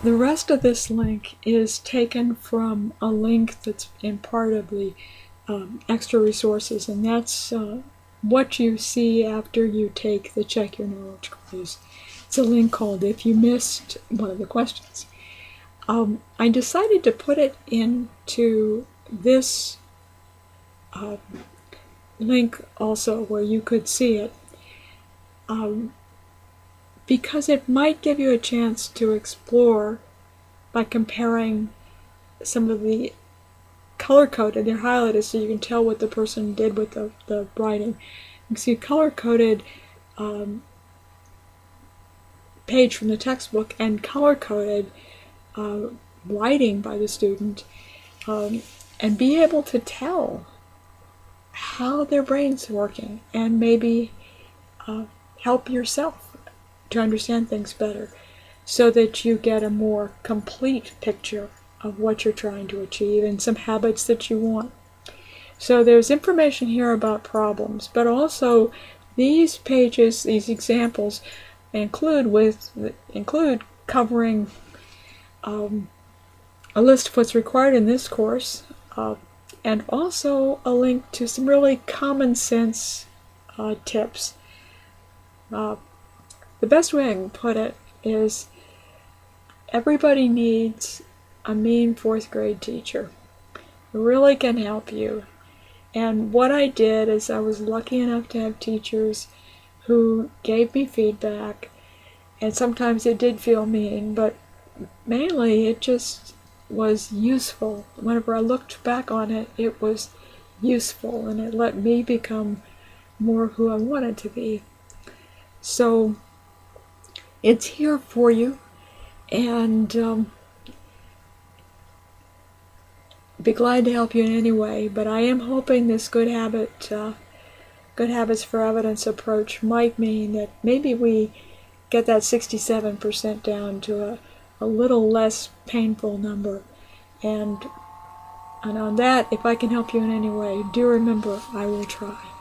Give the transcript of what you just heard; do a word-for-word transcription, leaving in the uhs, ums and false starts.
The rest of this link is taken from a link that's in part of the um, extra resources, and that's uh, what you see after you take the Check Your Knowledge quiz. It's a link called If You Missed One of the Questions. Um, I decided to put it into this uh, link also where you could see it, um, because it might give you a chance to explore by comparing some of the color-coded, they're highlighted so you can tell what the person did with the, the writing. You can see a color-coded um, page from the textbook and color-coded uh, writing by the student, um, and be able to tell how their brain's working and maybe uh, help yourself to understand things better so that you get a more complete picture of what you're trying to achieve and some habits that you want. So there's information here about problems, but also these pages, these examples include with include covering um, a list of what's required in this course, uh, and also a link to some really common sense uh, tips. Uh, the best way I can put it is everybody needs a mean fourth grade teacher who really can help you. And what I did is I was lucky enough to have teachers who gave me feedback, and sometimes it did feel mean, but mainly it just was useful. Whenever I looked back on it, it was useful, and it let me become more who I wanted to be. So it's here for you, and um, be glad to help you in any way. But I am hoping this good habit, uh, good habits for evidence approach might mean that maybe we get that sixty-seven percent down to a, a little less painful number. And, and on that, if I can help you in any way, do remember, I will try.